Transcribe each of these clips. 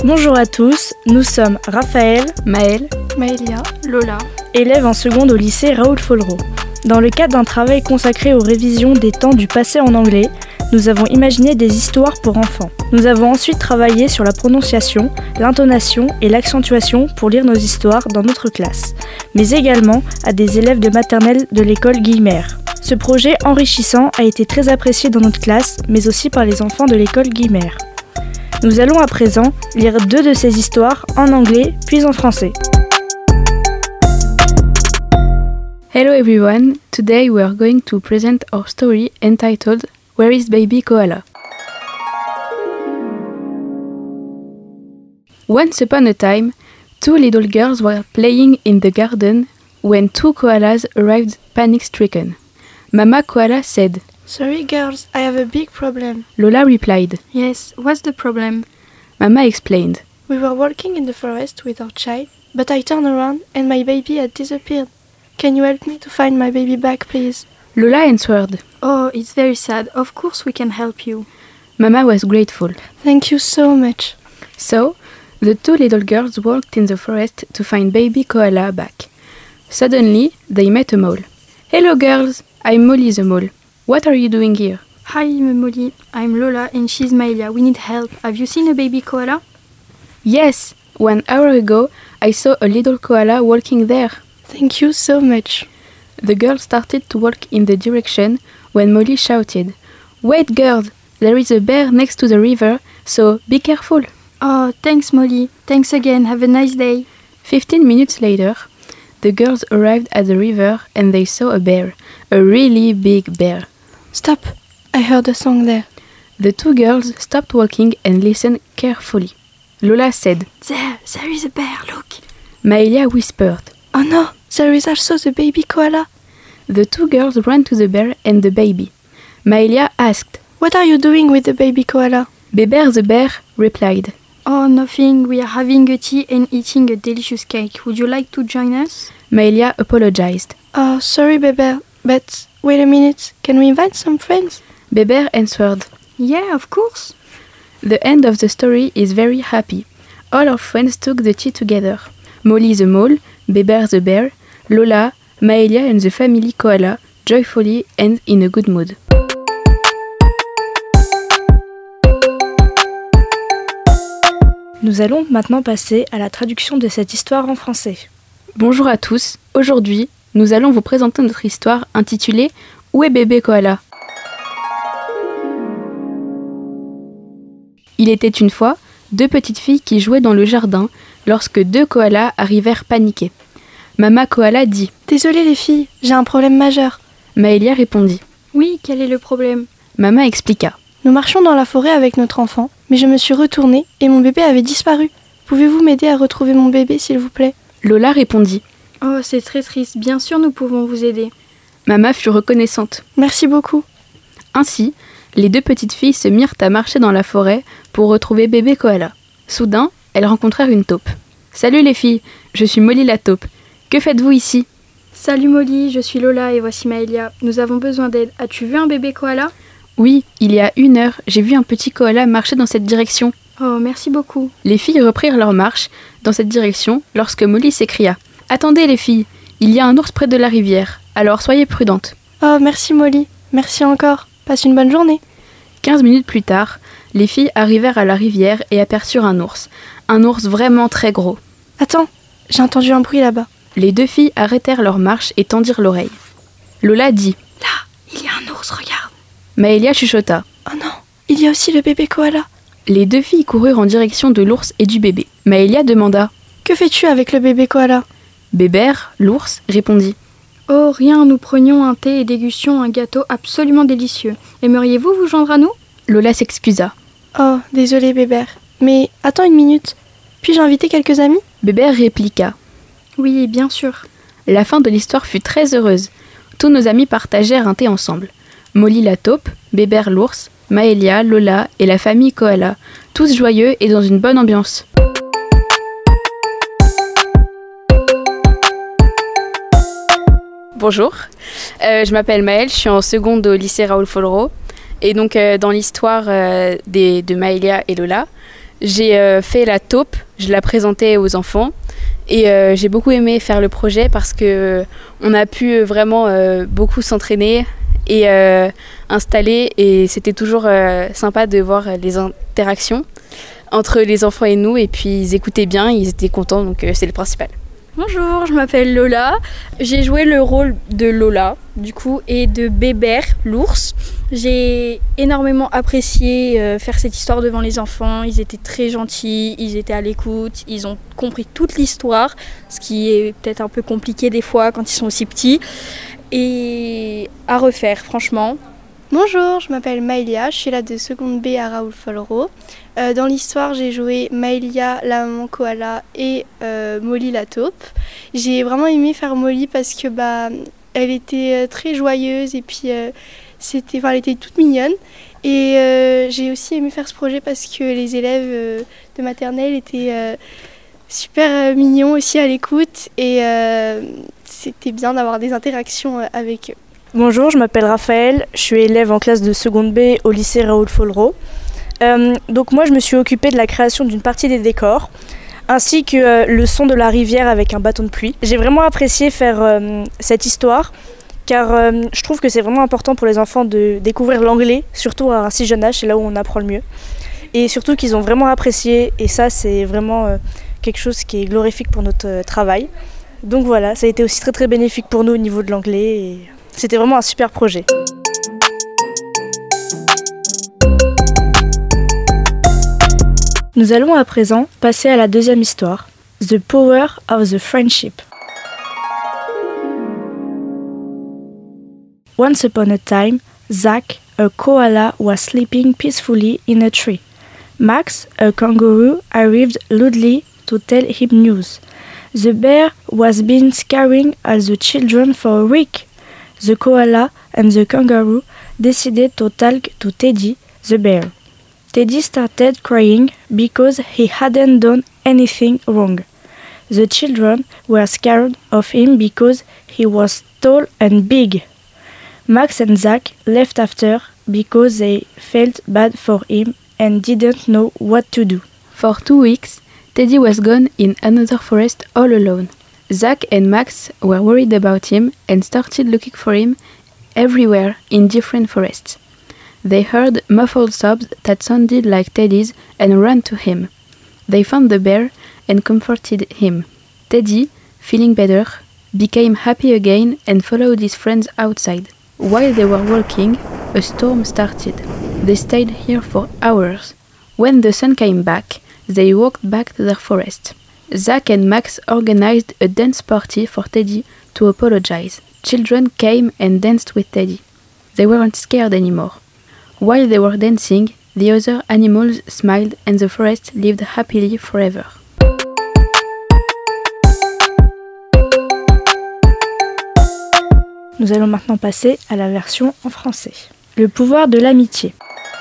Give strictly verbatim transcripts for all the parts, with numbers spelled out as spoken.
Bonjour à tous, nous sommes Raphaël, Maëlle, Maëlia, Lola, élèves en seconde au lycée Raoul Follereau. Dans le cadre d'un travail consacré aux révisions des temps du passé en anglais, nous avons imaginé des histoires pour enfants. Nous avons ensuite travaillé sur la prononciation, l'intonation et l'accentuation pour lire nos histoires dans notre classe, mais également à des élèves de maternelle de l'école Guillemère. Ce projet enrichissant a été très apprécié dans notre classe, mais aussi par les enfants de l'école Guillemère. Nous allons à présent lire deux de ces histoires en anglais puis en français. Hello everyone, today we are going to present our story entitled Where is Baby Koala? Once upon a time, two little girls were playing in the garden when two koalas arrived panic-stricken. Mama Koala said, Sorry girls, I have a big problem. Lola replied. Yes, what's the problem? Mama explained. We were walking in the forest with our child, but I turned around and my baby had disappeared. Can you help me to find my baby back, please? Lola answered. Oh, it's very sad. Of course we can help you. Mama was grateful. Thank you so much. So, the two little girls walked in the forest to find baby koala back. Suddenly, they met a mole. Hello girls, I'm Molly the mole. What are you doing here? Hi, Molly. I'm Lola and she's Maëlia. We need help. Have you seen a baby koala? Yes, one hour ago I saw a little koala walking there. Thank you so much. The girls started to walk in the direction when Molly shouted, Wait girls, there is a bear next to the river, so be careful. Oh, thanks Molly. Thanks again. Have a nice day. Fifteen minutes later, the girls arrived at the river and they saw a bear, a really big bear. Stop. I heard a song there. The two girls stopped walking and listened carefully. Lola said, There, there is a bear, look. Maëlia whispered. Oh no, there is also the baby koala. The two girls ran to the bear and the baby. Maëlia asked, What are you doing with the baby koala? Bébert the bear replied, Oh, nothing. We are having a tea and eating a delicious cake. Would you like to join us? Maëlia apologized. Oh, sorry, Bébert, but wait a minute. Can we invite some friends? Bébert answered. Yeah, of course. The end of the story is very happy. All our friends took the tea together. Molly the mole, Bébert the bear, Lola, Maëlia and the family koala, joyfully and in a good mood. Nous allons maintenant passer à la traduction de cette histoire en français. Bonjour à tous, aujourd'hui, nous allons vous présenter notre histoire intitulée Où est bébé koala? Il était une fois deux petites filles qui jouaient dans le jardin lorsque deux koalas arrivèrent paniqués. Mama Koala dit « Désolée les filles, j'ai un problème majeur. » Maëlia répondit « Oui, quel est le problème ?» Mama expliqua « Nous marchions dans la forêt avec notre enfant, mais je me suis retournée et mon bébé avait disparu. Pouvez-vous m'aider à retrouver mon bébé, s'il vous plaît ?» Lola répondit « Oh, c'est très triste. Bien sûr, nous pouvons vous aider. » Mama fut reconnaissante. « Merci beaucoup. » Ainsi, les deux petites filles se mirent à marcher dans la forêt pour retrouver bébé koala. Soudain, elles rencontrèrent une taupe. « Salut les filles, je suis Molly la taupe. Que faites-vous ici ?»« Salut Molly, je suis Lola et voici Maëlia. Nous avons besoin d'aide. As-tu vu un bébé koala ?»« Oui, il y a une heure, j'ai vu un petit koala marcher dans cette direction. » Oh, merci beaucoup. Les filles reprirent leur marche dans cette direction lorsque Molly s'écria « Attendez les filles, il y a un ours près de la rivière, alors soyez prudentes. » Oh, merci Molly. Merci encore. Passe une bonne journée. Quinze minutes plus tard, les filles arrivèrent à la rivière et aperçurent un ours. Un ours vraiment très gros. Attends, j'ai entendu un bruit là-bas. Les deux filles arrêtèrent leur marche et tendirent l'oreille. Lola dit « Là, il y a un ours, regarde. » Maëlia chuchota. « Oh non, il y a aussi le bébé koala. » Les deux filles coururent en direction de l'ours et du bébé. Maëlia demanda « Que fais-tu avec le bébé koala ?» Bébert, l'ours, répondit « Oh, rien, nous prenions un thé et dégustions un gâteau absolument délicieux. Aimeriez-vous vous joindre à nous ?» Lola s'excusa. « Oh, désolé Bébert, mais attends une minute. Puis-je inviter quelques amis ?» Bébert répliqua. « Oui, bien sûr. » La fin de l'histoire fut très heureuse. Tous nos amis partagèrent un thé ensemble. Molly la taupe, Bébert l'ours, Maëlia, Lola et la famille koala, tous joyeux et dans une bonne ambiance. Bonjour, euh, je m'appelle Maëlle, je suis en seconde au lycée Raoul Follereau. Et donc euh, dans l'histoire euh, des, de Maëlia et Lola, J'ai euh, fait la taupe, je la présentais aux enfants et euh, j'ai beaucoup aimé faire le projet parce que euh, on a pu vraiment euh, beaucoup s'entraîner et euh, installer et c'était toujours euh, sympa de voir les interactions entre les enfants et nous et puis ils écoutaient bien, ils étaient contents donc euh, c'est le principal. Bonjour, je m'appelle Lola. J'ai joué le rôle de Lola, du coup, et de Bébert, l'ours. J'ai énormément apprécié euh, faire cette histoire devant les enfants. Ils étaient très gentils, ils étaient à l'écoute, ils ont compris toute l'histoire, ce qui est peut-être un peu compliqué des fois quand ils sont aussi petits. Et à refaire, franchement. Bonjour, je m'appelle Maëlia, je suis là de seconde B à Raoul Follereau. Euh, dans l'histoire, j'ai joué Maëlia, la maman koala et euh, Molly la taupe. J'ai vraiment aimé faire Molly parce que bah, elle était très joyeuse et puis euh, c'était, enfin, elle était toute mignonne. Et euh, j'ai aussi aimé faire ce projet parce que les élèves euh, de maternelle étaient euh, super euh, mignons aussi à l'écoute et euh, c'était bien d'avoir des interactions euh, avec eux. Bonjour, je m'appelle Raphaël, je suis élève en classe de seconde B au lycée Raoul Follereau. Euh, donc moi je me suis occupée de la création d'une partie des décors ainsi que euh, le son de la rivière avec un bâton de pluie. J'ai vraiment apprécié faire euh, cette histoire car euh, je trouve que c'est vraiment important pour les enfants de découvrir l'anglais, surtout à un si jeune âge, c'est là où on apprend le mieux. Et surtout qu'ils ont vraiment apprécié et ça c'est vraiment euh, quelque chose qui est glorifique pour notre euh, travail. Donc voilà, ça a été aussi très très bénéfique pour nous au niveau de l'anglais et c'était vraiment un super projet. Nous allons à présent passer à la deuxième histoire, The Power of the Friendship. Once upon a time, Zach, a koala, was sleeping peacefully in a tree. Max, a kangaroo, arrived loudly to tell him news. The bear was been scaring all the children for a week. The koala and the kangaroo decided to talk to Teddy, the bear. Teddy started crying because he hadn't done anything wrong. The children were scared of him because he was tall and big. Max and Zach left after because they felt bad for him and didn't know what to do. For two weeks, Teddy was gone in another forest all alone. Zach and Max were worried about him and started looking for him everywhere in different forests. They heard muffled sobs that sounded like Teddy's and ran to him. They found the bear and comforted him. Teddy, feeling better, became happy again and followed his friends outside. While they were walking, a storm started. They stayed here for hours. When the sun came back, they walked back to their forest. Zach and Max organized a dance party for Teddy to apologize. Children came and danced with Teddy. They weren't scared anymore. While they were dancing, the other animals smiled and the forest lived happily forever. Nous allons maintenant passer à la version en français. Le pouvoir de l'amitié.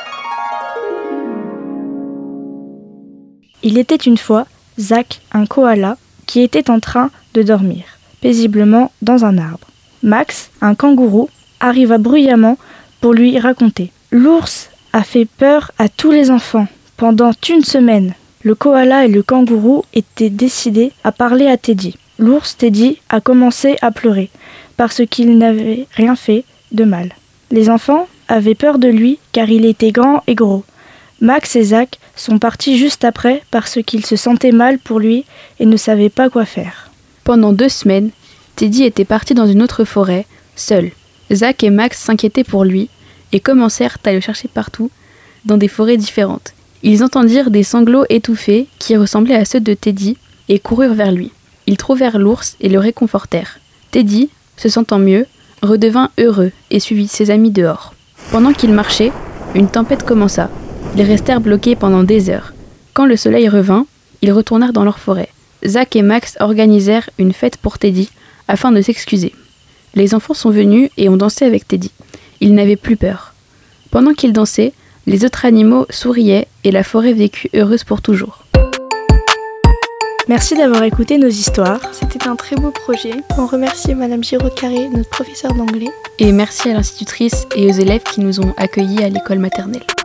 Il était une fois Zach, un koala, qui était en train de dormir, paisiblement dans un arbre. Max, un kangourou, arriva bruyamment pour lui raconter. L'ours a fait peur à tous les enfants pendant une semaine. Le koala et le kangourou étaient décidés à parler à Teddy. L'ours Teddy a commencé à pleurer parce qu'il n'avait rien fait de mal. Les enfants avaient peur de lui car il était grand et gros. Max et Zach sont partis juste après parce qu'ils se sentaient mal pour lui et ne savaient pas quoi faire. Pendant deux semaines, Teddy était parti dans une autre forêt, seul. Zach et Max s'inquiétaient pour lui et commencèrent à le chercher partout, dans des forêts différentes. Ils entendirent des sanglots étouffés qui ressemblaient à ceux de Teddy et coururent vers lui. Ils trouvèrent l'ours et le réconfortèrent. Teddy, se sentant mieux, redevint heureux et suivit ses amis dehors. Pendant qu'ils marchaient, une tempête commença. Ils restèrent bloqués pendant des heures. Quand le soleil revint, ils retournèrent dans leur forêt. Zach et Max organisèrent une fête pour Teddy afin de s'excuser. Les enfants sont venus et ont dansé avec Teddy. Ils n'avaient plus peur. Pendant qu'ils dansaient, les autres animaux souriaient et la forêt vécut heureuse pour toujours. Merci d'avoir écouté nos histoires. C'était un très beau projet. On remercie Madame Giraud-Carré, notre professeure d'anglais. Et merci à l'institutrice et aux élèves qui nous ont accueillis à l'école maternelle.